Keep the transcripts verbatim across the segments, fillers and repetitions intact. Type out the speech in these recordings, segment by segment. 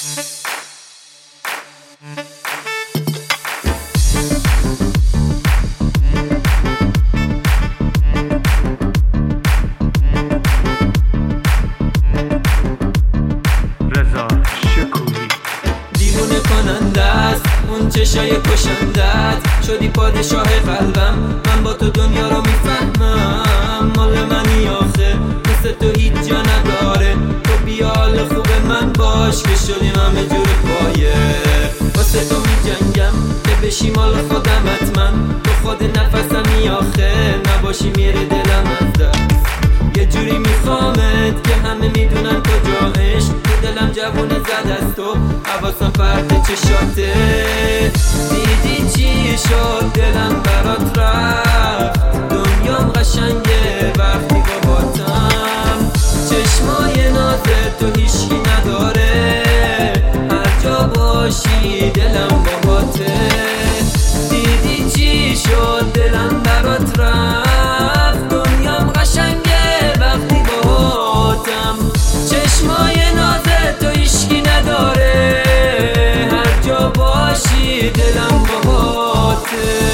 دیوونه کننده است اون چشای کشندت، شدی پادشاه قلبم، من با تو دنیا رو میفهمم. مال منی آخه مثل تو هیچ جا نداره، تو بیال خوب من باش که شدیم همه جور پایه. واسه تو میجنگم که بشی مال خودم حتما، تو خود نفسمی آخه نباشی میره دلم از دست. یه جوری میخوامت که همه میدونن کجا عشق، تو دلم جوونه زد از تو، حواسم فرد چشاته. دیدی چی شد دلم برات رفت، دنیام قشنگه وقتی باباتم. چشمای نازت تو هیچکی نداره، هر جا باشی دلم باهاته. دیدی چی شد دلم برات رفت، دنیام قشنگه وقتی باهاتم. چشمای نازت تو هیچکی نداره، هر جا باشی دلم باهاته.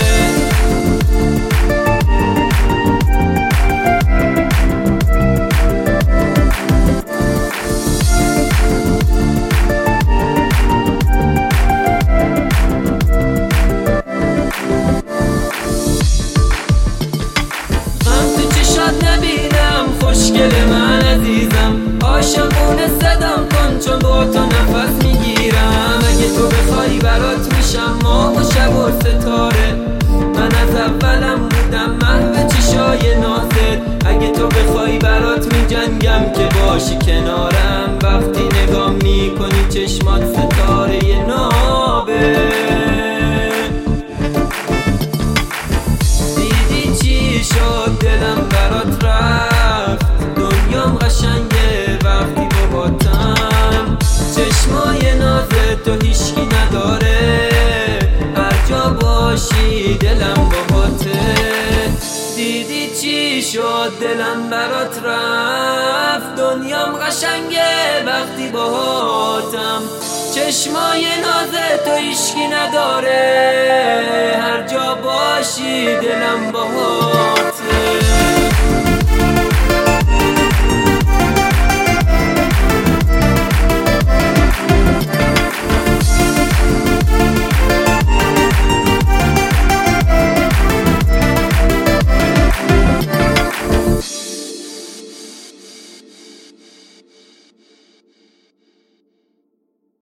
خوشگل من عزیزم، عاشقونه صدام کن چون با تو نفس میگیرم. اگه تو بخوای برات میشم ماه و شب و ستاره، من از اولم بودم محو چشای نازت. اگه تو بخوای برات میجنگم که باشی کنارم، وقتی نگاه میکنی چشمات ستاره نابه. دیدی چی شد دلم برات رفت، دنیام قشنگه وقتی باباتم. چشمای نازت تو هیچکی نداره، هر جا باشی دلم باهاته. دیدی چی شد دلم برات رفت، دنیام قشنگه وقتی باهاتم. چشمای نازت تو هیچکی نداره، هر جا باشی دلم باهاته.